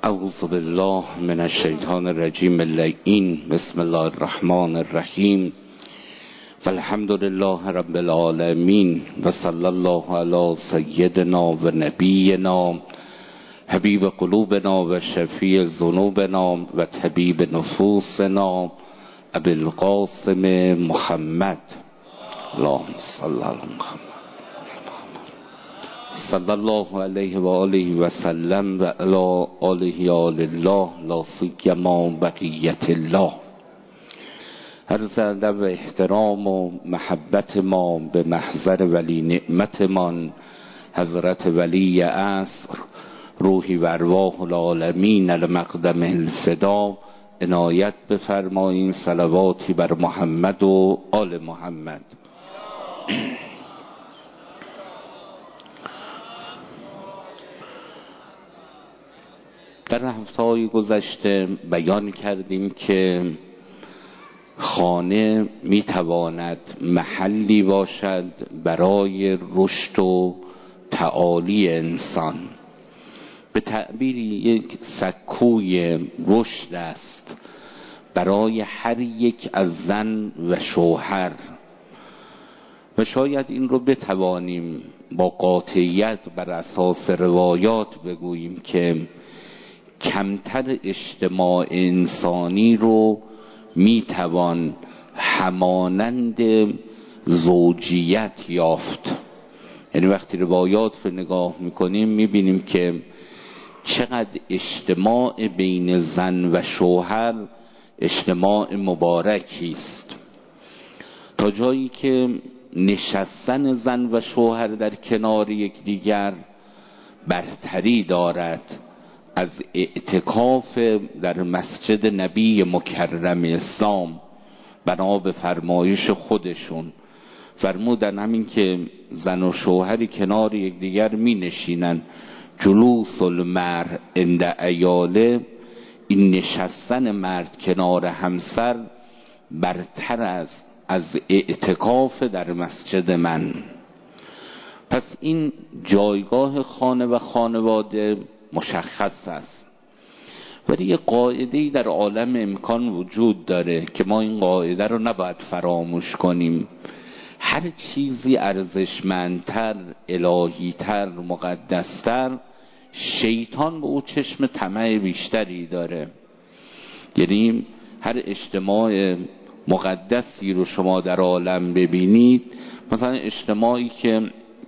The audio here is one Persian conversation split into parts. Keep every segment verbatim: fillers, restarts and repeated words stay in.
اعوذ بالله من الشیطان الرجیم اللعین. بسم الله الرحمن الرحیم. والحمد لله رب العالمین و صلی الله علی سیدنا و نبینا حبیب قلوبنا و شفیع ذنوبنا و طبیب نفوسنا ابی القاسم محمد. اللهم صل علی محمد صلی الله علیه و آله و سلم و علی آله آل الله لا سیما بقیت الله. عرض ادب و احترام و محبت ما به محضر ولی نعمتمان حضرت ولی عصر روحی و ارواح العالمین المقدم الفدا عنایت بفرمایین. صلواتی بر محمد و آل محمد. در هفته‌های گذشته بیان کردیم که خانه میتواند محلی باشد برای رشد و تعالی انسان. به تعبیری یک سکوی رشد است برای هر یک از زن و شوهر و شاید این رو بتوانیم با قاطعیت بر اساس روایات بگوییم که کمتر اجتماع انسانی رو میتوان همانند زوجیت یافت. یعنی وقتی روایات رو نگاه میکنیم میبینیم که چقدر اجتماع بین زن و شوهر اجتماع مبارکی است، تا جایی که نشستن زن و شوهر در کنار یکدیگر برتری دارد از اعتکاف در مسجد نبی مکرم اسلام. بنا به فرمایش خودشون فرمودن همین که زن و شوهری کنار یکدیگر می نشینن، جلوس المرء عند عیاله، این نشستن مرد کنار همسر برتر است از اعتکاف در مسجد من. پس این جایگاه خانه و خانواده مشخص است، ولی یه قاعده‌ای در عالم امکان وجود داره که ما این قاعده رو نباید فراموش کنیم. هر چیزی ارزشمندتر، الهیتر، مقدستر، شیطان به او چشم طمع بیشتری داره. یعنی هر اجتماع مقدسی رو شما در عالم ببینید، مثلا اجتماعی که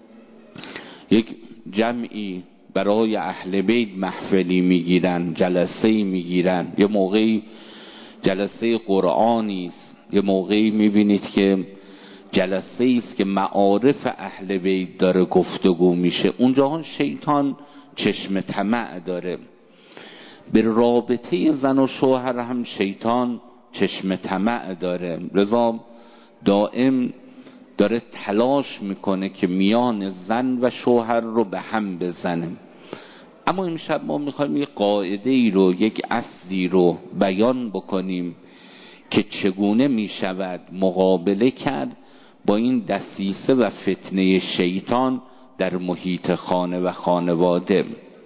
یک جمعی برای اهل بیت محفلی میگیرن، جلسه میگیرن، یه موقعی جلسه قرآنی است، یه موقعی میبینید که جلسه است که معارف اهل بیت داره گفتگو میشه، اونجا شیطان چشم طمع داره. به رابطه زن و شوهر هم شیطان چشم طمع داره، لذا دائم داره تلاش میکنه که میان زن و شوهر رو به هم بزنه. اما امشب ما میخوایم یک قاعده ای رو، یک اصلی رو بیان بکنیم که چگونه میشود مقابله کرد با این دسیسه و فتنه شیطان در محیط خانه و خانواده.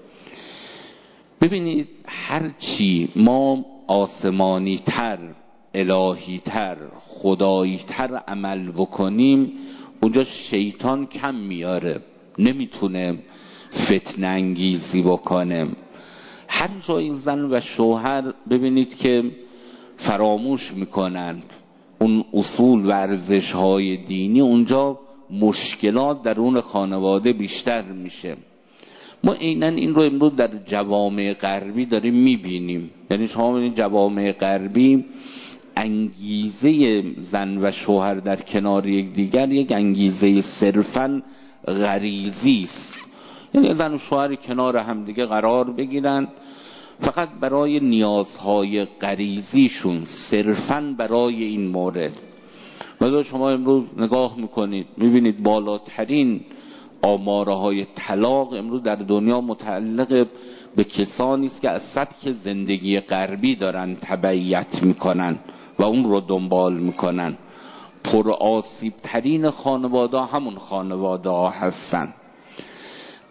ببینید هرچی ما آسمانی تر، الهی تر، خدایی تر عمل بکنیم، اونجا شیطان کم میاره، نمیتونه فتنه انگیزی بکنه. هر جای زن و شوهر ببینید که فراموش میکنن اون اصول و ارزش های دینی، اونجا مشکلات در اون خانواده بیشتر میشه. ما عیناً این رو امروز در جوامع غربی داریم میبینیم. یعنی شما ببینید جوامع غربی انگیزه زن و شوهر در کنار یک دیگر یک انگیزه صرفاً غریزی است. یعنی زن و شوهر کنار هم دیگه قرار بگیرن فقط برای نیازهای غریزیشون، صرفاً برای این مورد. مثلا شما امروز نگاه میکنید میبینید بالاترین آمارهای طلاق امروز در دنیا متعلق به کسانی است که از سبک زندگی غربی دارن تبعیت میکنن و اون رو دنبال میکنن. پر آسیب ترین خانواده همون خانواده ها هستن.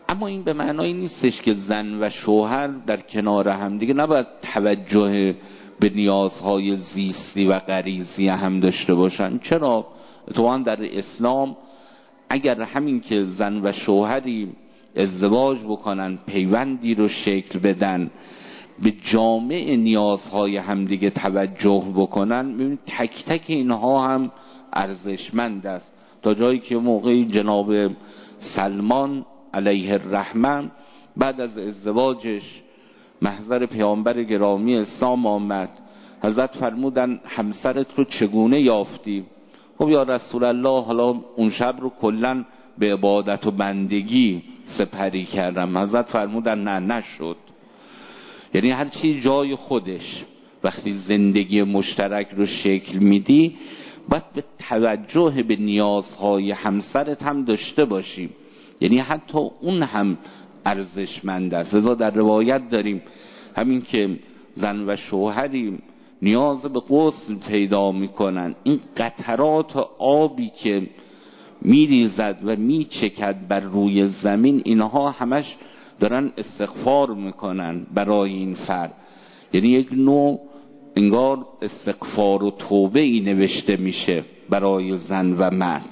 اما این به معنای نیستش که زن و شوهر در کنار هم دیگه نباید توجه به نیازهای زیستی و غریزی هم داشته باشن. چرا؟ اتفاقا در اسلام اگر همین که زن و شوهری ازدواج بکنن، پیوندی رو شکل بدن، به جامع نیازهای همدیگه توجه بکنن، ببینید تک تک اینها هم ارزشمند است. تا جایی که موقعی جناب سلمان علیه الرحمه بعد از ازدواجش محضر پیامبر گرامی اسلام آمد، حضرت فرمودن همسرت رو چگونه یافتی؟ خب یا رسول الله حالا اون شب رو کلن به عبادت و بندگی سپری کردم. حضرت فرمودن نه نشد. یعنی هر چی جای خودش. وقتی زندگی مشترک رو شکل میدی باید به توجه به نیازهای همسرت هم داشته باشیم، یعنی حتی اون هم ارزشمند است. لذا در روایت داریم همین که زن و شوهری نیاز به غسل پیدا میکنن، این قطرات آبی که میریزد و میچکد بر روی زمین، اینها همش دارن استغفار میکنن برای این فرد. یعنی یک نوع انگار استغفار و توبه ای نوشته میشه برای زن و مرد.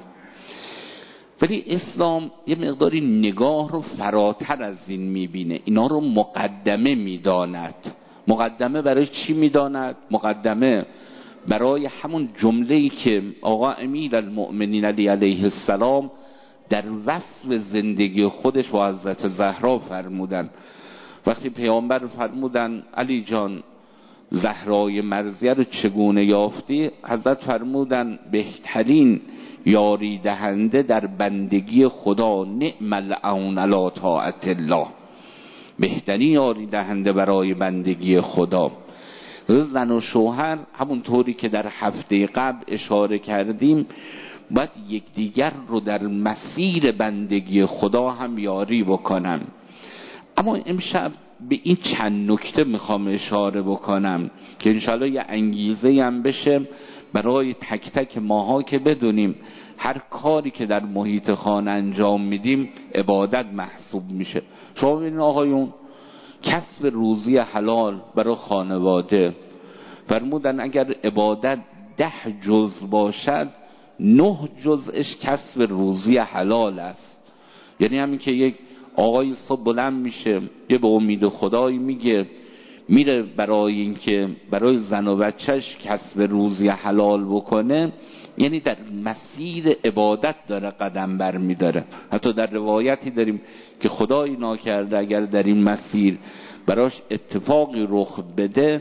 ولی اسلام یه مقداری نگاه رو فراتر از این میبینه، اینا رو مقدمه میداند. مقدمه برای چی میداند؟ مقدمه برای همون جمله‌ای که آقا امیرالمؤمنین علی علیه السلام در وصف زندگی خودش با حضرت زهرا فرمودن. وقتی پیامبر فرمودن علی جان زهرای مرضیه رو چگونه یافتی؟ حضرت فرمودن بهترین یاری دهنده در بندگی خدا، نعم العون علی طاعت الله، بهترین یاری دهنده برای بندگی خدا. زن و شوهر همونطوری که در هفته قبل اشاره کردیم باید یکدیگر رو در مسیر بندگی خدا هم یاری بکنن. اما امشب به این چند نکته میخوام اشاره بکنم که انشاءالله یه انگیزه هم بشه برای تک تک ماها که بدونیم هر کاری که در محیط خانه انجام میدیم عبادت محسوب میشه. شما ببینید آقایون، کسب روزی حلال برای خانواده فرمودن اگر عبادت ده جز باشد نه جزش کسب روزی حلال است. یعنی همین که یک آقای صبح بلند میشه یه به امید خدایی میگه میره برای اینکه برای زن و بچهش کسب روزی حلال بکنه، یعنی در مسیر عبادت داره قدم بر میداره. حتی در روایتی داریم که خدایی ناکرده اگر در این مسیر براش اتفاقی رخ بده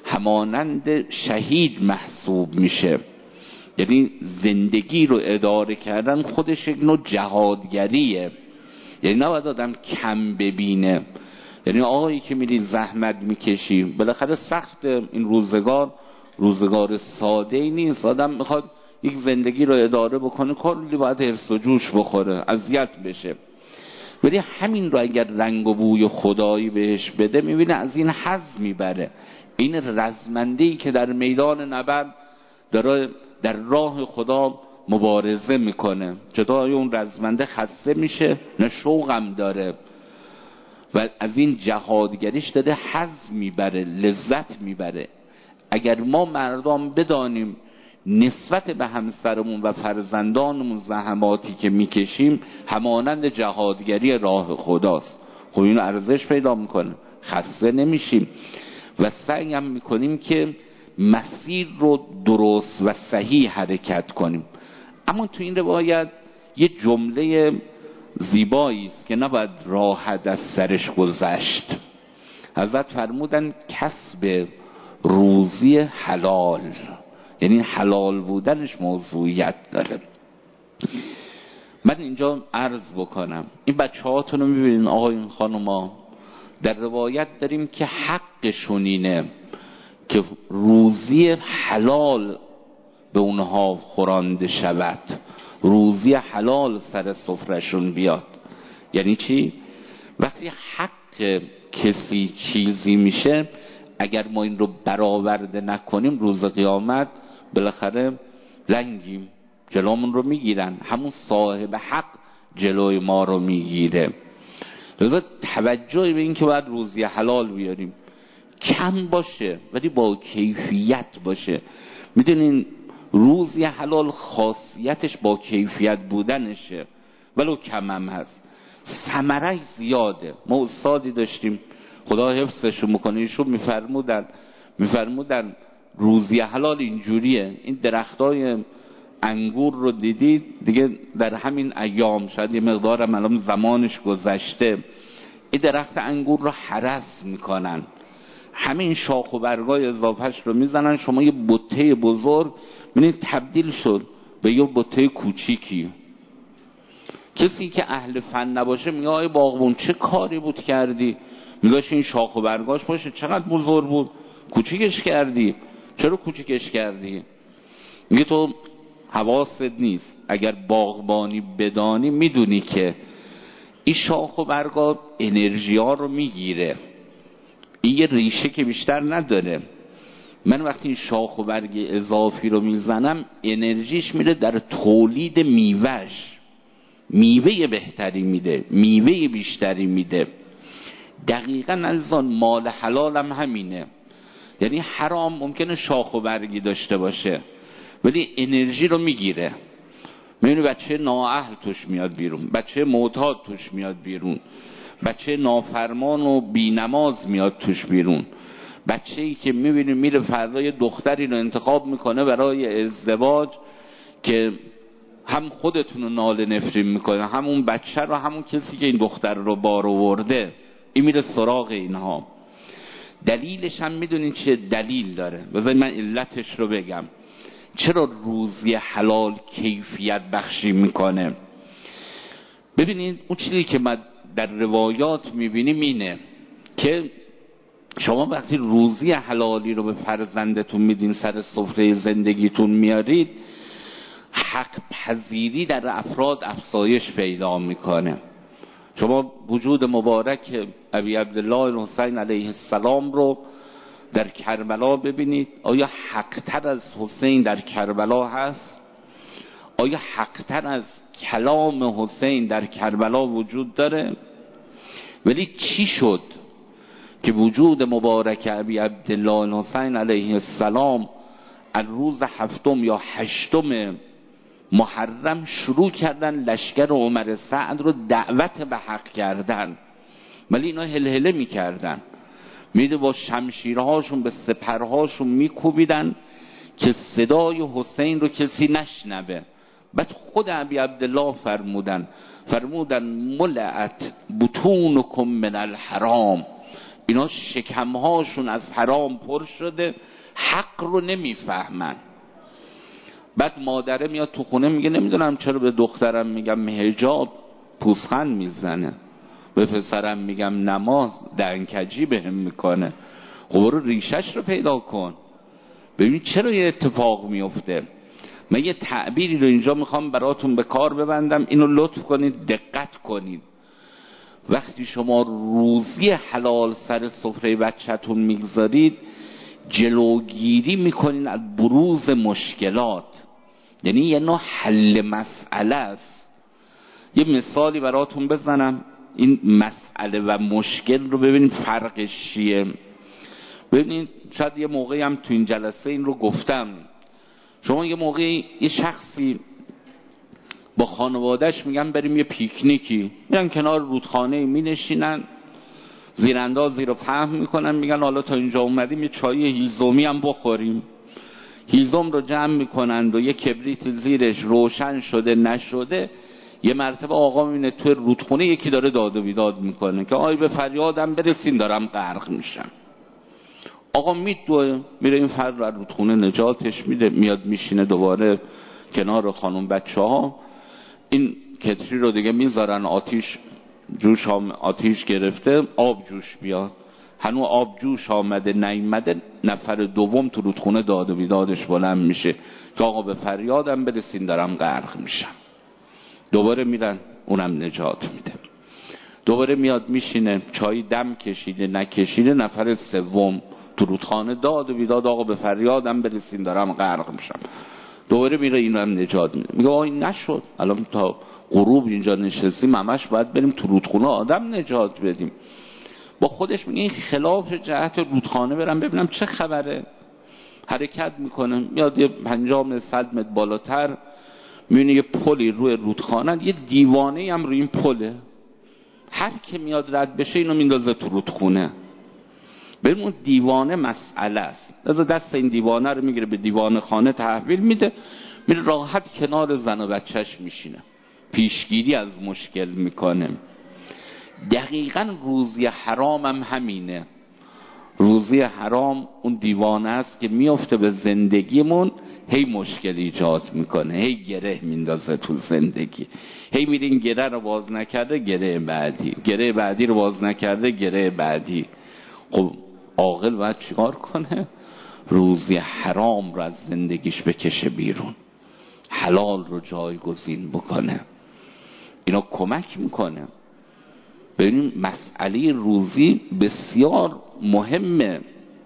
همانند شهید محسوب میشه. یعنی زندگی رو اداره کردن خودش یک نوع جهادگریه. یعنی نباید آدم کم ببینه. یعنی آقایی که میری زحمت میکشی، بالاخره سخت این روزگار روزگار ساده ای نیست. آدم میخواد یک زندگی رو اداره بکنه، کلی باید حرص و جوش بخوره، اذیت بشه. ولی همین رو اگر رنگ و بوی خدایی بهش بده میبینه از این حظ میبره. این رزمنده‌ای که در میدان نبرد داره در راه خدا مبارزه میکنه، چطور اون رزمنده خسته میشه؟ نه شوقم داره و از این جهادگریش داره حظ میبره، لذت میبره. اگر ما مردم بدانیم نسبت به همسرمون و فرزندانمون زحماتی که میکشیم همانند جهادگری راه خداست، خب اینو ارزش پیدا میکنه، خسته نمیشیم و سعی هم میکنیم که مسیر رو درست و صحیح حرکت کنیم. اما تو این روایت یه جمله زیبایی است که نباید راحت از سرش گذشت. حضرت فرمودن کسب روزی حلال، یعنی حلال بودنش موضوعیت داره. من اینجا عرض بکنم این بچه هاتون رو میبینین آقایون خانوما، در روایت داریم که حقشون اینه که روزی حلال به اونها خورانده شود، روزی حلال سر سفرشون بیاد. یعنی چی؟ وقتی حق کسی چیزی میشه، اگر ما این رو برآورده نکنیم روز قیامت بالاخره لنگیم، جلومون رو میگیرن، همون صاحب حق جلوی ما رو میگیره. لذا توجه به این که باید روزی حلال بیاریم کم باشه ولی با کیفیت باشه. میدونین روزی حلال خاصیتش با کیفیت بودنشه ولو کم هم هست، ثمرش زیاده. ما استادی داشتیم خدا حفظشون میکنه، ایشون میفرمودن میفرمودن روزی حلال اینجوریه، این درختای انگور رو دیدید دیگه در همین ایام، شاید یه مقدارم الان زمانش گذشته، این درخت انگور رو هرس میکنن، همین شاخ و برگای اضافهش رو میزنن، شما یه بته بزرگ ببینید تبدیل شد به یه بته کوچیکی. کسی که اهل فن نباشه میگه آی باغبون چه کاری بود کردی، میگاش این شاخ و برگاش باشه چقدر بزرگ بود کوچیکش کردی، چرا کوچیکش کردی؟ میگه تو حواست نیست، اگر باغبانی بدانی میدونی که این شاخ و برگا انرژی ها رو میگیره، این یه ریشه که بیشتر نداره. من وقتی این شاخ و برگ اضافی رو میزنم انرژیش میره در تولید میوهش، میوه بهتری میده، میوه بیشتری میده. دقیقاً الان مال حلال هم همینه، یعنی حرام ممکنه شاخ و برگی داشته باشه ولی انرژی رو میگیره. میبینی بچه نااهل توش میاد بیرون، بچه معتاد توش میاد بیرون، بچه نافرمان و بینماز میاد توش بیرون، بچه ای که میبینی میره فردا یه دختری رو انتخاب میکنه برای ازدواج که هم خودتون رو ناله نفرین میکنه، همون بچه رو، همون کسی که این دختر رو بار آورده، این میره سراغ اینها. دلیلش هم میدونین چه دلیل داره؟ بذارید من علتش رو بگم. چرا روزی حلال کیفیت بخشی میکنه؟ ببینید اون چیزی که ما در روایات میبینیم اینه که شما وقتی روزی حلالی رو به فرزندتون میدین، سر سفره زندگیتون میارید، حق پذیری در افراد افزایش پیدا میکنه. شما وجود مبارک ابی عبدالله الحسین علیه السلام رو در کربلا ببینید، آیا حقتر از حسین در کربلا هست؟ آیا حقتر از کلام حسین در کربلا وجود داره؟ ولی چی شد که وجود مبارک ابی عبدالله الحسین علیه السلام از روز هفتم یا هشتم محرم شروع کردن لشکر عمر سعد رو دعوت به حق کردن، ولی اینا هلهله میکردن، میده با شمشیرهاشون به سپرهاشون میکوبیدن که صدای حسین رو کسی نشنوه. بعد خود ابی عبدالله فرمودن فرمودن ملعت بطونکم من الحرام، اینا شکمهاشون از حرام پر شده، حق رو نمیفهمن. بعد مادره میاد تو خونه میگه نمیدونم چرا به دخترم میگم حجاب پوزخند میزنه، به پسرم میگم نماز دنکجی بهم میکنه. خب برو ریشش رو پیدا کن ببین چرا یه اتفاق میفته. من یه تعبیری رو اینجا میخوام براتون به کار ببندم، اینو لطف کنید دقت کنید. وقتی شما روزی حلال سر سفره بچه‌تون میگذارید، جلوگیری میکنین از بروز مشکلات، یعنی یه نوع حل مسئله است. یه مثالی براتون بزنم، این مسئله و مشکل رو ببینید فرقش چیه. ببینید شاید یه موقعی هم تو این جلسه این رو گفتم، شما یه موقعی یه شخصی با خانوادهش میگن بریم یه پیکنیکی، میرن کنار رودخانه می نشینن، زیراندازی رو فهم میکنن، میگن حالا تا اینجا اومدیم یه چای هیزومی هم بخوریم. هیزم رو جمع میکنند و یه کبریت زیرش روشن شده نشده، یه مرتبه آقا میبینه توی رودخونه یکی داره داد و بیداد میکنه که آی به فریادم برسین دارم غرق میشم. آقا میدوه میره این فرد رو رودخونه نجاتش میده، میاد میشینه دوباره کنار خانم بچه ها، این کتری رو دیگه میذارن آتیش جوش هم آتیش گرفته آب جوش بیاد، هنو آب جوش آمده نیامده، نفر دوم تو رودخونه داد و بیدادش بلند میشه که آقا به فریادم برسین دارم غرق میشم. دوباره میرن اونم نجات میده، دوباره میاد میشینه چای دم کشیده نکشیده، نفر سوم تو رودخانه داد و بیداد آقا به فریادم برسین دارم غرق میشم. دوباره میره اینو هم نجات میده. میگه آی نشد، الان تا غروب اینجا نشستیم، همش باید بریم تو رودخونه آدم نجات بدیم. با خودش میگه این خلاف جهت رودخانه برم ببینم چه خبره. حرکت میکنه، میاد یه پنجاه متر صد متر بالاتر میبینه یه پلی روی رودخانه، یه دیوانه هم روی این پله، هر که میاد رد بشه اینو میندازه تو رودخونه. ببین اون دیوانه مسئله است، از دست این دیوانه رو میگیره به دیوانه خانه تحویل میده، میره راحت کنار زن و بچهش میشینه، پیشگیری از مشکل میکنه. دقیقاً روزی حرام هم همینه. روزی حرام اون دیوانه است که میفته به زندگیمون، هی مشکل ایجاد میکنه، هی گره میندازه تو زندگی، هی میرین گره رو باز نکرده گره بعدی، گره بعدی رو باز نکرده گره بعدی. خب عاقل باید چیکار کنه؟ روزی حرام رو از زندگیش بکشه بیرون، حلال رو جایگزین بکنه. اینا کمک میکنه. ببینیم مسئله روزی بسیار مهمه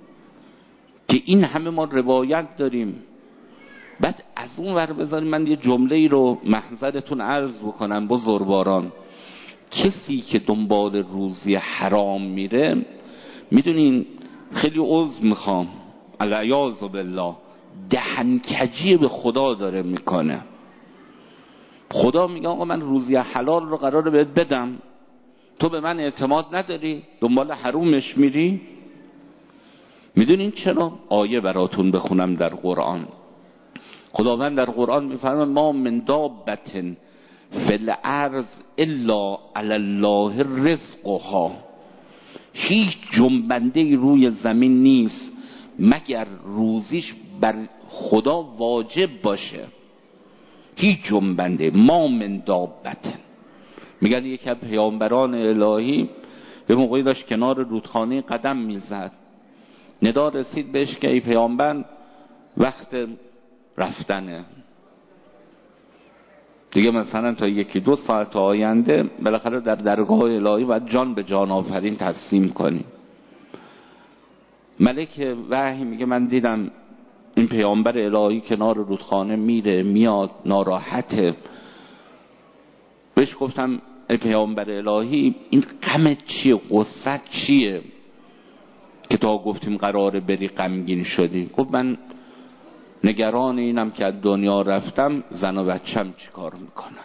که این همه ما روایت داریم. بعد از اون ور بذاریم من یه جمله رو محضرتون عرض بکنم بزرگواران. کسی که دنبال روزی حرام میره، میدونین خیلی عذر میخوام، العیاذ بالله، دهنکجی به خدا داره میکنه. خدا میگه آقا من روزی حلال رو قراره بهت بدم، تو به من اعتماد نداری، دنبال حرومش میری. میدونین چرا؟ آیه براتون بخونم در قرآن. خداوند در قرآن میفرمه ما من دابة فی الارض الا علی الله رزقها. هیچ جنبنده روی زمین نیست مگر روزیش بر خدا واجب باشه. هیچ جنبنده، ما من دابة. میگن یکی از پیامبران الهی به موقعی داشت کنار رودخانه قدم میزد، ندا رسید بهش که ای پیامبر وقت رفتنه دیگه، مثلا تا یکی دو ساعت آینده بالاخره در درگاه الهی باید جان به جان آفرین تسلیم کنی. ملک وحی میگه من دیدم این پیامبر الهی کنار رودخانه میره میاد ناراحته. بهش گفتم ای پیامبر الهی این غمت چیه، غصت چیه که تا گفتیم قراره بری غمگین شدی؟ گفت من نگران اینم که از دنیا رفتم زن و بچم چی کار میکنن،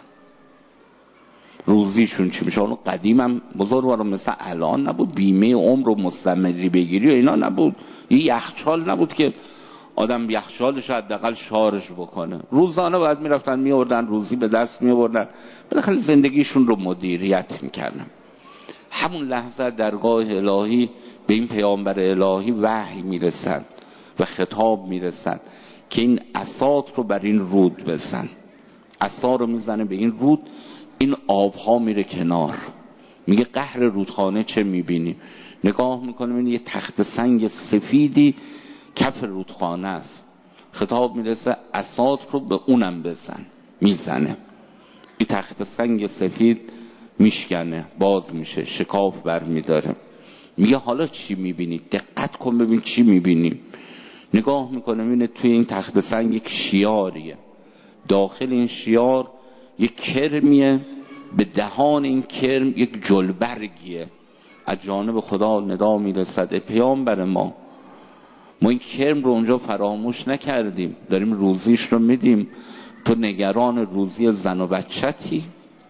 روزیشون چی میشه. اونو قدیمم بزرگوارم مثل الان نبود، بیمه عمر و مستمری بگیری و اینا نبود، یه یخچال نبود که آدم یخچالش حداقل شارژ بکنه. روزانه باید میرفتن میوردن روزی به دست میوردن، بالاخره زندگیشون رو مدیریت میکردن. همون لحظه درگاه الهی به این پیامبر الهی وحی میرسد و خطاب میرسد که این عصات رو بر این رود بزن. عصا رو میزنه به این رود، این آبها میره کنار. میگه قهر رودخانه چه میبینی؟ نگاه میکنه این یه تخت سنگ سفیدی کف رودخانه است. خطاب میرسه عصات رو به اونم بزن. میزنه، این تخت سنگ سفید میشکنه، باز میشه، شکاف بر میداره. میگه حالا چی میبینی؟ دقت کن ببین چی میبینی. نگاه میکنه میبینه توی این تخت سنگ یک شیاریه، داخل این شیار یک کرمیه، به دهان این کرم یک جلبرگیه. از جانب خدا ندا میرسد پیامبر ما، ما این کرم رو اونجا فراموش نکردیم، داریم روزیش رو میدیم، تو نگران روزی زن و بچتی؟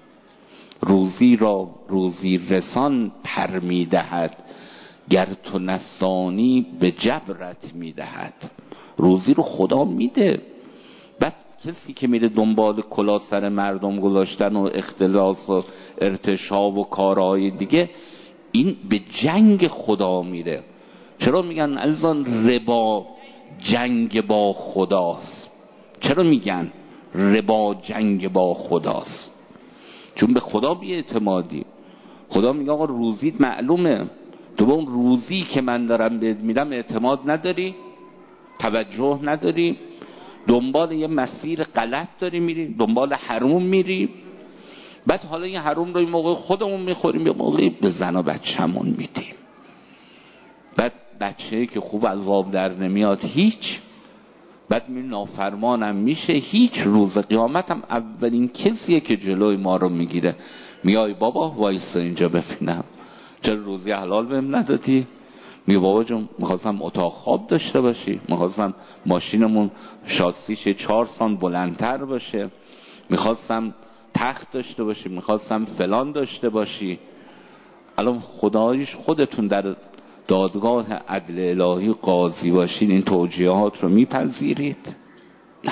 روزی را روزی رسان پر میدهد، گر تو نسانی به جبرت میدهد. روزی رو خدا میده. بعد کسی که میره دنبال کلا سر مردم گذاشتن و اختلاس و ارتشاب و کارهای دیگه، این به جنگ خدا میره. چرا میگن الزان ربا جنگ با خداست؟ چرا میگن ربا جنگ با خداست؟ چون به خدا بی اعتمادی. خدا میگه آقا روزیت معلومه، تو به اون روزی که من دارم بهت میدم اعتماد نداری، توجه نداری، دنبال یه مسیر غلط داری میری، دنبال حروم میری. بعد حالا این حروم رو این موقع خودمون میخوریم، یه موقعی به زن و بچه‌مون میدیم. بعد بچه‌ای که خوب از آب در نمیاد هیچ، بعد می نافرمانم میشه، هیچ روز قیامت هم اولین کسیه که جلوی ما رو میگیره. میای بابا وایسا اینجا ببینم چرا روزی حلال بهم ندادی؟ میگه بابا جون میخواستم اتاق خواب داشته باشی، میخواستم ماشینمون شاسیش چهار سان بلندتر باشه، میخواستم تخت داشته باشی، میخواستم فلان داشته باشی. الان خدایش خودتون در دادگاه عدل الهی قاضی باشین این توجیهات رو میپذیرید؟ نه.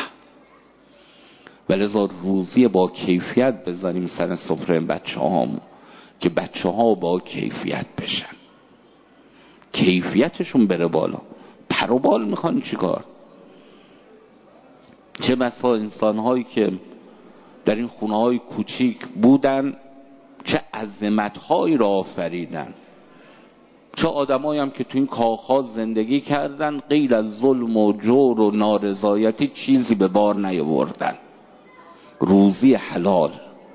ولذا روزی با کیفیت بذاریم سر سفره بچه هامون که بچه ها با کیفیت بشن، کیفیتشون بره بالا. پر و بال میخوان چیکار؟ چه بسا انسان هایی که در این خونه های کوچیک بودن چه عظمت هایی را آفریدن، چه آدمایی هم که تو این کاخها زندگی کردن غیر از ظلم و جور و نارضایتی چیزی به بار نیاوردن، روزی حلال.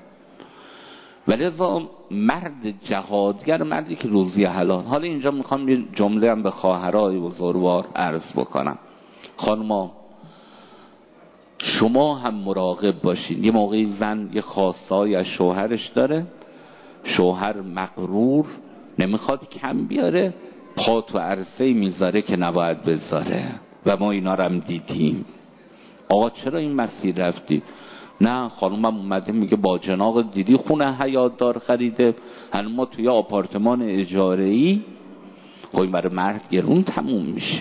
ولذا مرد جهادگر مردی که روزی حلال. حالا اینجا میخوام یه جمله هم به خواهرای بزرگوار عرض بکنم. خانما شما هم مراقب باشین. یه موقعی زن یه خواسته‌ای از شوهرش داره، شوهر مغرور نمیخواد کم بیاره، پا تو عرصه میذاره که نباید بذاره و ما اینا رو هم دیدیم. آقا چرا این مسیر رفتی؟ نه خانومم اومده میگه با جناق دیدی خونه حیات دار خریده، هنوز ما توی آپارتمان اجاره‌ای. خب این برای مرد گرون تموم میشه،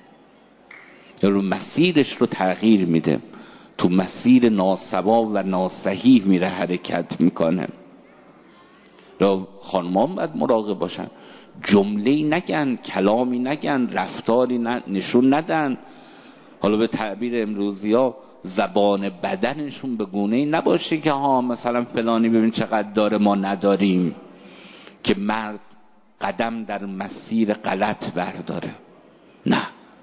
رو مسیرش رو تغییر میده، تو مسیر ناسوا و ناصحیح میره حرکت میکنه. را خانمان باید مراقب باشن، جمله‌ای نگن، کلامی نگن، رفتاری نشون ندن. حالا به تعبیر امروزی ها زبان بدنشون به گونه‌ای نباشه که ها مثلا فلانی ببین چقدر داره ما نداریم، که مرد قدم در مسیر غلط برداره. نه،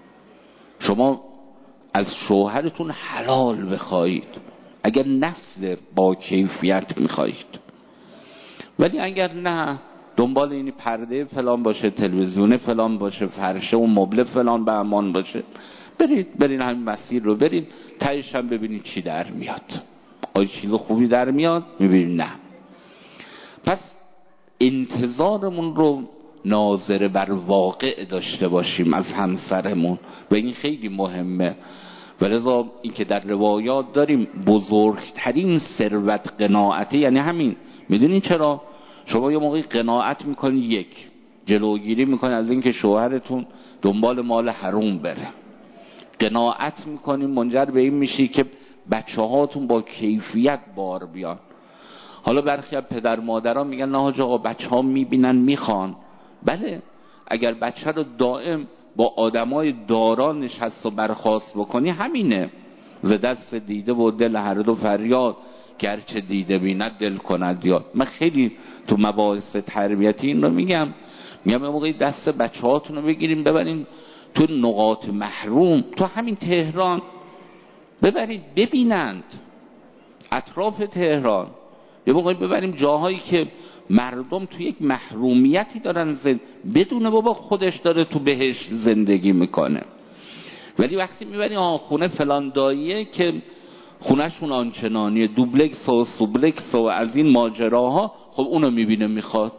شما از شوهرتون حلال بخواهید اگر نسل با کیفیت میخواهید، ولی اگر نه دنبال این پرده فلان باشه، تلویزیون فلان باشه، فرشه و مبل فلان به امان باشه، برید برید همین مسیر رو برید، تهش هم ببینید چی در میاد. آیا چیز خوبی در میاد؟ میبینید نه. پس انتظارمون رو ناظر بر واقع داشته باشیم از همسرمون و این خیلی مهمه. ولذا این که در روایات داریم بزرگترین ثروت قناعته، یعنی همین. میدونین چرا؟ شما یه موقعی قناعت میکنید، یک جلوگیری میکنید از اینکه شوهرتون دنبال مال حروم بره، قناعت میکنید منجر به این میشی که بچه هاتون با کیفیت بار بیان. حالا برخی از پدر مادران میگن نه حاج آقا بچه ها میبینن میخوان. بله، اگر بچه رو دائم با آدمای دارا نشست و برخاست بکنی همینه، ز دست دیده و دل هر دو فریاد، گرچه دیده بیند دل کند یاد. من خیلی تو مباحث تربیتی این رو میگم، میگم موقعی دست بچه هاتون رو بگیریم ببرین تو نقاط محروم، تو همین تهران ببرید ببینند، اطراف تهران یه موقعی ببریم جاهایی که مردم تو یک محرومیتی دارن زند، بدونه بابا خودش داره تو بهش زندگی میکنه. ولی وقتی میبریم آن خونه فلان داییه که خونهشون آنچنانیه، دوبلکس و سوبلکس و از این ماجراها، خب اونو میبینه میخواد.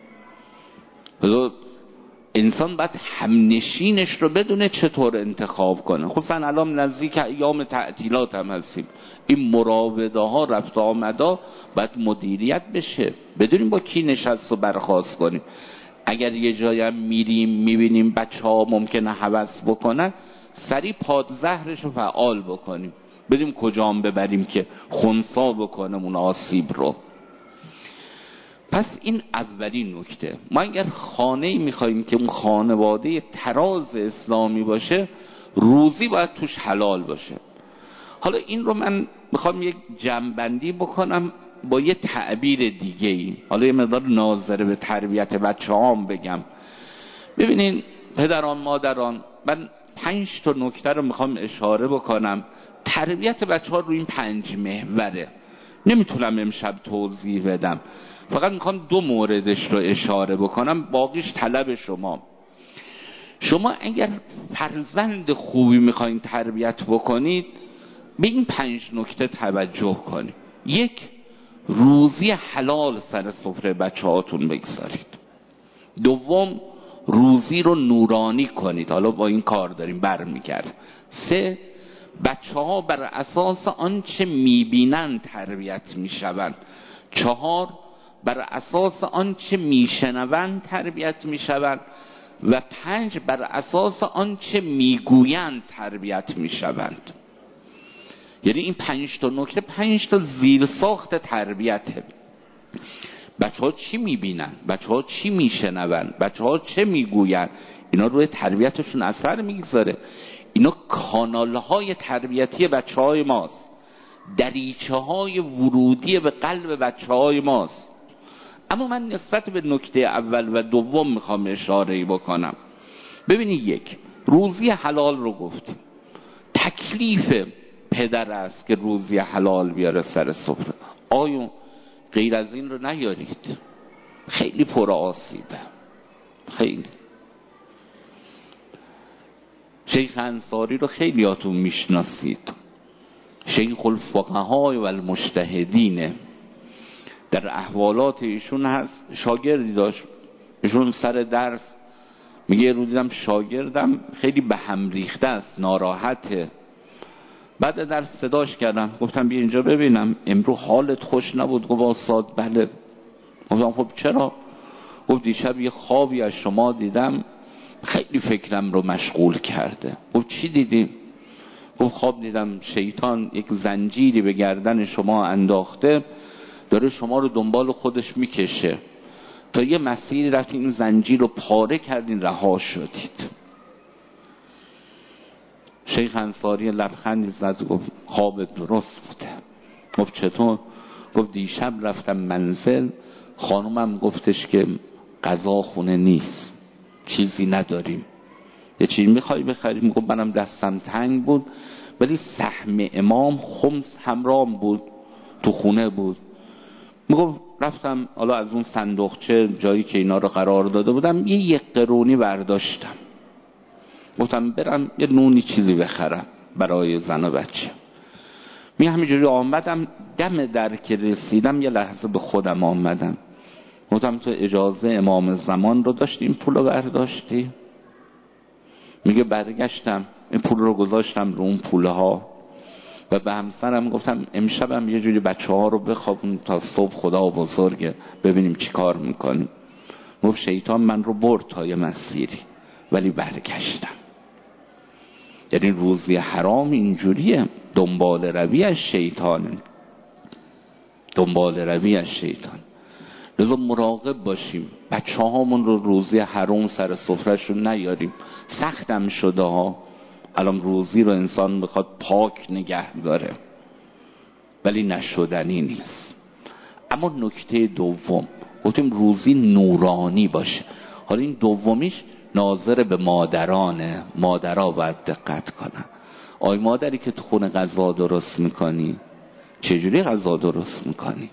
انسان باید همنشینش رو بدونه چطور انتخاب کنه. خصوصا الان نزدیک ایام تعطیلات هم هستیم، این مراوده ها رفت آمدا باید مدیریت بشه، بدونیم با کی نشست و برخاست کنیم. اگر یه جایی هم میریم میبینیم بچه ها ممکنه هوس بکنن، سریع پادزهرش رو فعال بکنیم، بدیم کجا هم ببریم که خنثی بکنه اون آسیب رو. پس این اولین نکته. ما اگر خانه‌ای میخواییم که اون خانواده تراز اسلامی باشه، روزی باید توش حلال باشه. حالا این رو من میخوام یک جمع‌بندی بکنم با یه تعبیر دیگه ای. حالا یه مقدار ناظر به تربیت بچه هام بگم. ببینین پدران مادران، من پنج تا نکته رو میخوام اشاره بکنم. تربیت بچه ها روی این پنج محوره، نمیتونم امشب توضیح بدم، فقط میخوام دو موردش رو اشاره بکنم، باقیش طلب شما. شما اگر فرزند خوبی میخواین تربیت بکنید به این پنج نکته توجه کنید. یک، روزی حلال سر سفره بچه هاتون بگذارید. دوم، روزی رو نورانی کنید. حالا با این کار داریم برمیگرد. سه، بچه ها بر اساس آنچه میبینن تربیت میشوند. چهار، بر اساس آنچه میشنوند تربیت میشوند. و پنج، بر اساس آنچه میگویند تربیت میشوند. یعنی این پنج تا نکته پنج تا زیرساخت تربیته. بچه ها چی میبینن، بچه ها چی میشنون، بچه ها چه میگوین، اینا روی تربیتشون اثر میگذاره. اینا کانال های تربیتی بچه های ماست، دریچه های ورودی به قلب بچه های ماست. اما من نسبت به نکته اول و دوم میخوام اشاره‌ای بکنم. ببینید، یک، روزی حلال رو گفتیم، تکلیف پدر است که روزی حلال بیاره سر سفره. آیا غیر از این رو نیارید؟ خیلی پر آسیبه. خیلی شیخ انصاری رو خیلی هاتون میشناسید، شیخ الفقهاء و المجتهدین. در احوالات ایشون هست شاگردی داشت، ایشون سر درس میگه رو دیدم شاگردم خیلی به هم ریخته است، ناراحته. بعد درس صداش کردم، گفتم بیا اینجا ببینم امرو حالت خوش نبود. گفت استاد بله. گفتم خب چرا؟ گفت دیشب یه خوابی از شما دیدم خیلی فکرم رو مشغول کرده. گفت چی دیدیم؟ گفت خواب دیدم شیطان یک زنجیری به گردن شما انداخته، داره شما رو دنبال خودش میکشه، تا یه مسیری رفتین این زنجیر رو پاره کردین رها شدید. شیخ انصاری لبخندی زد، گفت خواب درست بوده. گفت چطور؟ گفت دیشب رفتم منزل، خانومم گفتش که غذا خونه نیست، چیزی نداریم، یه چیزی میخوای بخریم؟ گفت منم دستم تنگ بود، ولی سهم امام خمس همراه بود تو خونه بود. میگفت رفتم حالا از اون صندوقچه جایی که اینا رو قرار داده بودم یه یک قرونی برداشتم، گفتم برم یه نونی چیزی بخرم برای زن و بچه. می همینجوری آمدم، دم در که رسیدم یه لحظه به خودم آمدم، گفتم تو اجازه امام زمان رو داشتی این پول رو برداشتی؟ میگه برگشتم این پول رو گذاشتم رو اون پوله ها و به همسرم گفتم امشبم یه جوری بچه ها رو بخوابون تا صبح خدا بزرگه ببینیم چی کار میکنیم. گفت شیطان من رو برد تا یه مسیری ولی برگشتم. یعنی روزی حرام اینجوریه، دنبال روی از شیطان، دنبال روی از شیطان. لذا مراقب باشیم بچه هامون رو روزی حرام سر سفرهشون نیاریم. سختم شده ها، الان روزی رو انسان بخواد پاک نگه داره ولی نشدنی نیست. اما نکته دوم گفتیم روزی نورانی باشه. حالا این دومیش ناظر به مادرانه، مادرها باید دقت کنن. آی مادری که تو خونه غذا درست میکنی چجوری غذا درست میکنی؟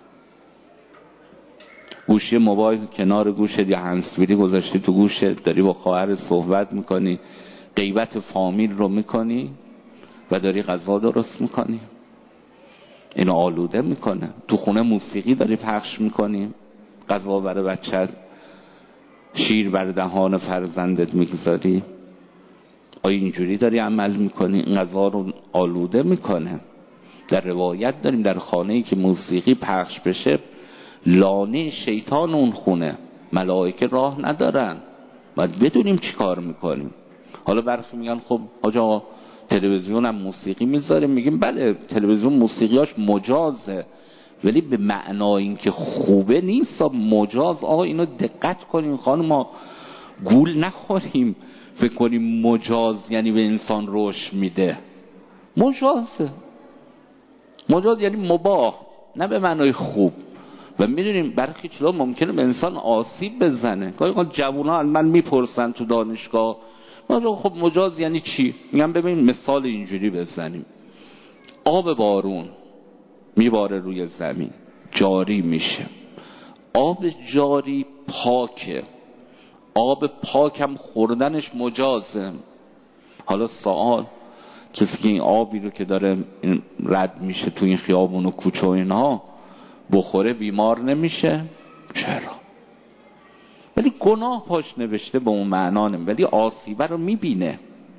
گوشی موبایل کنار گوشت یا هندزفری گذاشتی تو گوشت، داری با خواهر صحبت میکنی، غیبت فامیل رو میکنی و داری غذا درست میکنی؟ اینو آلوده میکنه. تو خونه موسیقی داری پخش میکنی، غذا برای بچت، شیر بر دهان فرزندت میگذاری، آیا اینجوری داری عمل میکنی؟ این غذا رو آلوده میکنه. در روایت داریم در خانه‌ای که موسیقی پخش بشه لانه شیطان اون خونه، ملائکه راه ندارن. باید بدونیم چی کار میکنیم. حالا برخی میگن خب آجا تلویزیون هم موسیقی میذاره، میگیم بله تلویزیون موسیقیاش مجازه ولی به معنای این که خوبه نیست. مجاز آقا اینو دقت کنیم خانم، ما گول نخوریم فکر کنیم مجاز یعنی به انسان رشد میده. مجازه، مجاز یعنی مباح، نه به معنای خوب. و میدونیم برخی چیزا ممکنه به انسان آسیب بزنه. گاهی جوونا از من میپرسن تو دانشگاه خب مجاز یعنی چی؟ میگم ببین مثال اینجوری بزنیم، آب بارون میباره روی زمین جاری میشه، آب جاری پاکه، آب پاکم خوردنش مجازه. حالا سوال، کسی که این آبی رو که داره رد میشه تو این خیابون و کوچه و اینها بخوره بیمار نمیشه؟ چرا؟ ولی گناه پاش نوشته به اون معنا نمی، ولی آسیبه رو میبینه.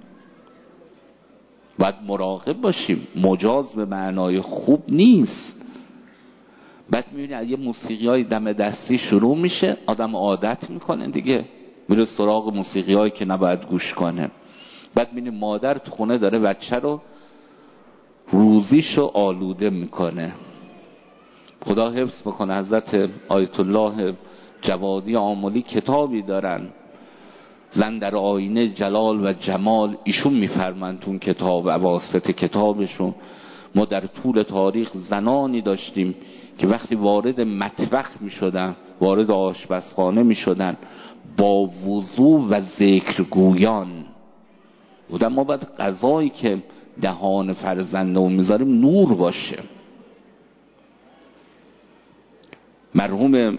باید مراقب باشیم، مجاز به معنای خوب نیست. بعد میبینی یه موسیقی های دم دستی شروع میشه، آدم عادت میکنه دیگه، میره سراغ موسیقی هایی که نباید گوش کنه. بعد میبینی مادر تو خونه داره بچه رو روزیشو آلوده میکنه. خدا حفظ بکنه. حضرت آیت الله جوادی آملی کتابی دارن، زن در آینه جلال و جمال. ایشون میفرمند تو کتاب، اواسط کتابشون، ما در طول تاریخ زنانی داشتیم که وقتی وارد مطبخ میشدن، وارد آشپزخانه میشدن، با وضو و ذکرگویان بودن. ما باید غذایی که دهان فرزندمون میذاریم نور باشه. مرحوم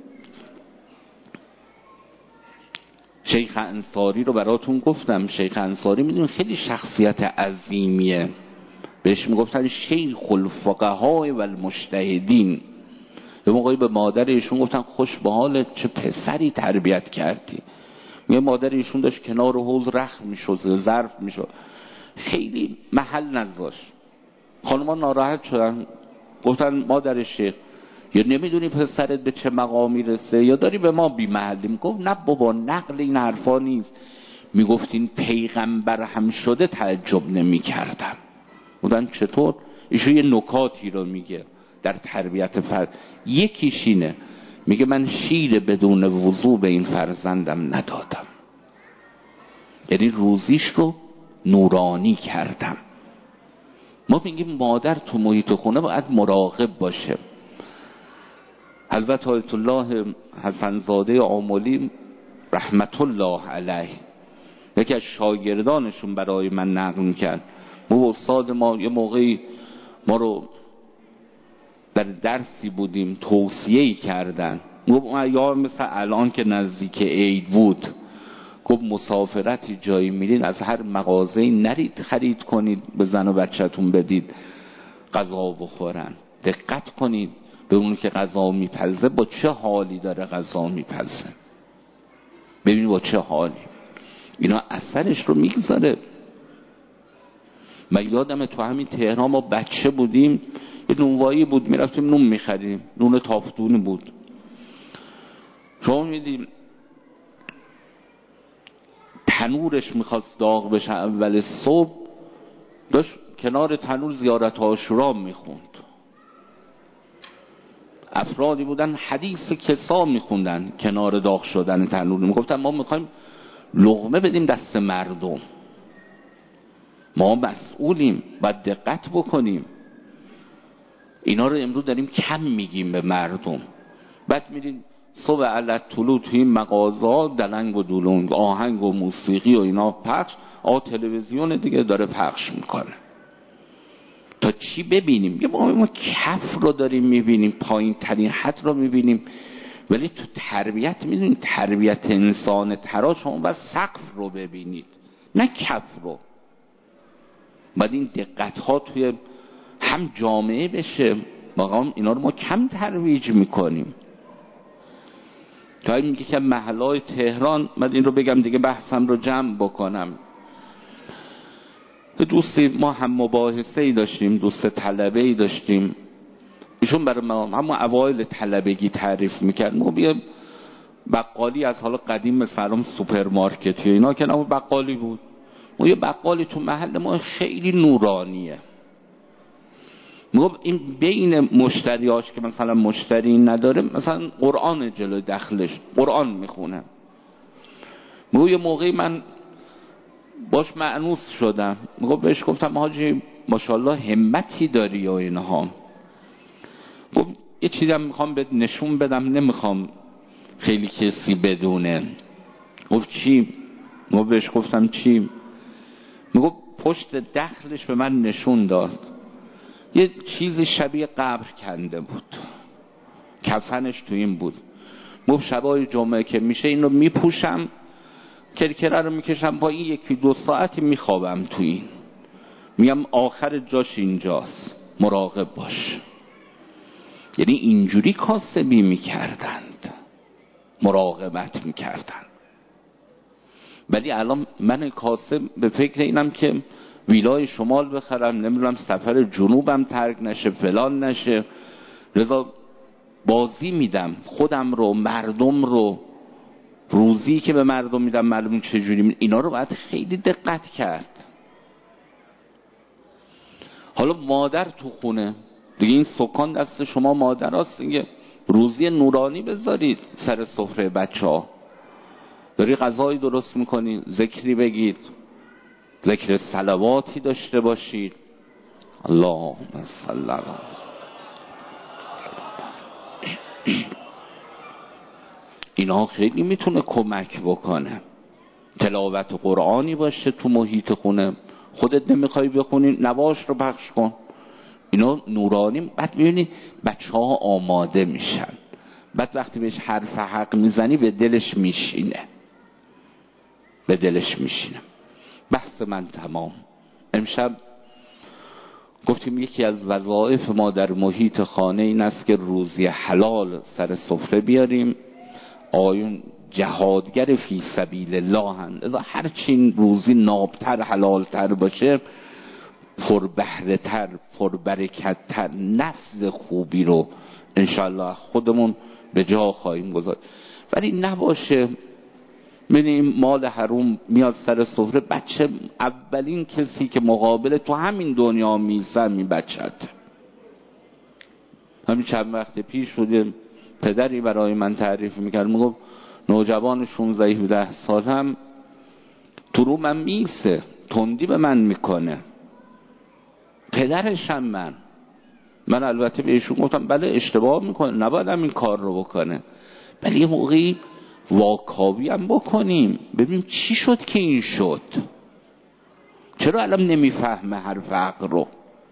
شیخ انصاری رو براتون گفتم. شیخ انصاری میدونید خیلی شخصیت عظیمیه، بهش میگفتن شیخ الفقهاء و المجتهدین. یه موقعی به مادر ایشون گفتن خوش به حالت، چه پسری تربیت کردی. یه مادر ایشون داشت کنار حوض رخت میشد، ظرف میشد، خیلی محل نذاشت. خانوما ناراحت شدن، گفتن مادر شیخ یا نمیدونی پسرت به چه مقامی رسه یا داری به ما بی محلی. میگفت نه بابا، نقل این حرفا نیست. میگفت این پیغمبر هم شده تعجب نمی کردم. بودن چطور؟ ایشون یه نکاتی رو میگه در تربیت فرد. یکیش اینه، میگه من شیر بدون وضو به این فرزندم ندادم، یعنی روزیش رو نورانی کردم. ما میگیم مادر تو محیط خونه باید مراقب باشه. حضرت آیت الله حسن زاده آملی رحمت الله علیه، یکی از شاگردانشون برای من نقل میکرد. ما استاد ما یه موقعی ما رو در درسی بودیم، توصیه‌ای کردن. گفت یا مثل الان که نزدیک عید بود، گفت مسافرتی جایی میرید از هر مغازه‌ای نرید خرید کنید به زن و بچه‌تون بدید غذا بخورن. دقت کنید به اون که غذا میپزه با چه حالی داره غذا میپزه، ببینید با چه حالی. اینا اثرش رو میگذاره. من یادمه تو همین تهران ما بچه بودیم، یه نونوایی بود میرفتیم نون میخریم، نون تافتونی بود. شما میدیم تنورش میخواست داغ بشه اول صبح، داشت کنار تنور زیارت عاشورا میخوند. افرادی بودن حدیث کسا میخوندن کنار داغ شدن تنور. میگفتن ما میخوایم لقمه بدیم دست مردم، ما مسئولیم، باید دقت بکنیم. اینا رو امروز داریم کم میگیم به مردم. بعد میرین صبح علت طلوع توی این مغازه دلنگ و دولنگ، آهنگ و موسیقی و اینا پخش، آ تلویزیون دیگه داره پخش میکنه. تا چی ببینیم؟ یه ما, ما کف رو داریم میبینیم، پایین ترین حد رو میبینیم. ولی تو تربیت میدونید تربیت انسان ترا شما باید سقف رو ببینید نه کف رو. باید این دقت ها توی هم جامعه بشه. واقعا اینا رو ما کم ترویج میکنیم. تا این میگه که محلهای تهران، من این رو بگم دیگه بحثم رو جمع بکنم. دوستی ما هم مباحثه ای داشتیم، دوست طلبه ای داشتیم، ایشون برای ما همون اوایل طلبگی تعریف میکرد. ما بیا بقالی از حالا قدیم مثلا سوپرمارکتی اینا که نه، بقالی بود. ما یه بقالی تو محل ما خیلی نورانیه. میگفت این بین مشتریاش که مثلا مشتری نداره، مثلا قرآن جلوی دخلش قرآن میخونه. میگفت یه موقعی من باش مأنوس شدم، میگفت بهش گفتم حاجی ماشاءالله همتی داری و اینها. گفت یه چیزی هم میخوام بهت نشون بدم، نمیخوام خیلی کسی بدونه. گفت چی؟ میگفت بهش گفتم چی؟ میگفت پشت دخلش به من نشون داد، یه چیزی شبیه قبر کنده بود، کفنش تو این بود. موب شبای جمعه که میشه این رو میپوشم، کرکره رو میکشم پایین، یکی دو ساعتی میخوابم تو این. میگم آخر جاش اینجاست، مراقب باش. یعنی اینجوری کاسبی میکردند، مراقبت میکردند. ولی الان من کاسب به فکر اینم که ویلای شمال بخرم، نمیدونم سفر جنوبم ترک نشه، فلان نشه، لذا بازی میدم خودم رو، مردم رو، روزی که به مردم میدم معلوم چجوری می... اینا رو باید خیلی دقت کرد. حالا مادر تو خونه دیگه، این سکان دست شما مادر هست دیگه، روزی نورانی بذارید سر سفره بچه ها. داری غذایی درست میکنی، ذکری بگید، ذکر صلواتی داشته باشید. اللهم صل علی اینا خیلی میتونه کمک بکنه. تلاوت قرآنی باشه تو محیط خونه، خودت نمیخوای بخونی نواش رو پخش کن، اینا نورانی. بعد میبینی بچه ها آماده میشن، بعد وقتی بهش حرف حق میزنی به دلش میشینه، به دلش میشینه. بحث من تمام. امشب گفتیم یکی از وظایف ما در محیط خانه این است که روزی حلال سر سفره بیاریم. آیون جهادگر فی سبیل الله هست، ازا هرچین روزی نابتر حلالتر باشه، پربهره‌تر، پربرکت‌تر، نسل خوبی رو انشاءالله خودمون به جا خواهیم گذاشت. ولی نباشه ببینیم مال حروم میاد سر سفره، بچه اولین کسی که مقابل تو همین دنیا میسه می بچت. همین چند وقت پیش بوده پدری برای من تعریف میکرد، میگفت نوجوان شانزده هفده سال هم تو رو من میسه، تندی به من میکنه، پدرشم من من البته بهشون گفتم بله اشتباه میکنه، نباید هم این کار رو بکنه، ولی یه موقعی واکاوی هم بکنیم ببینیم چی شد که این شد، چرا الان نمیفهمه حرف عقل رو.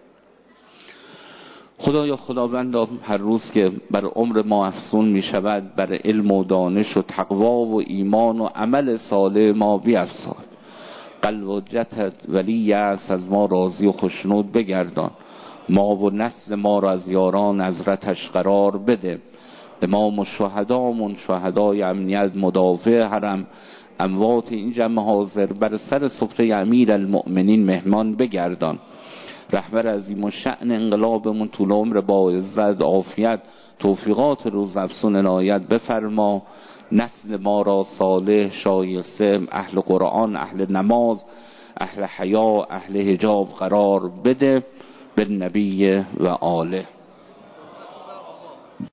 خدایا خداوند هر روز که بر عمر ما افزون می شود، بر علم و دانش و تقوا و ایمان و عمل صالح ما بیفزای. قلب و جتت ولی است از ما راضی و خوشنود بگردان، ما و نسل ما را از یاران حضرتش قرار بده. امام و شهدامون شهدای امنیت مدافع حرم، اموات این جمع حاضر بر سر سفره امیر المؤمنین مهمان بگردان. رهبر عظیم و شأن انقلابمون طول عمر با عزت عافیت توفیقات روز افسون عنایت بفرما. نسل ما را صالح شایسته اهل قرآن، اهل نماز، اهل حیا، اهل حجاب قرار بده. به نبی و آله.